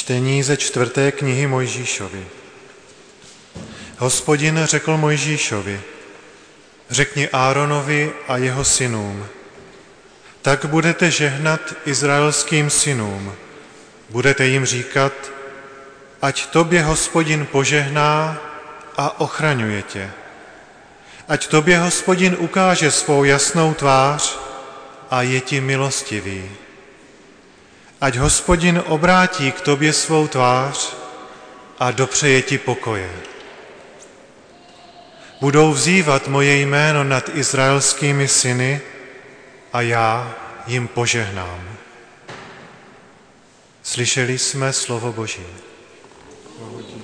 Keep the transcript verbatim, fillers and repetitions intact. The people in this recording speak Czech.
Čtení ze čtvrté knihy Mojžíšovi. Hospodin řekl Mojžíšovi: řekni Áronovi a jeho synům, tak budete žehnat izraelským synům, budete jim říkat, ať tobě Hospodin požehná a ochraňuje tě. Ať tobě Hospodin ukáže svou jasnou tvář a je ti milostivý. Ať Hospodin obrátí k tobě svou tvář a dopřeje ti pokoje. Budou vzývat moje jméno nad izraelskými syny a já jim požehnám. Slyšeli jsme slovo Boží.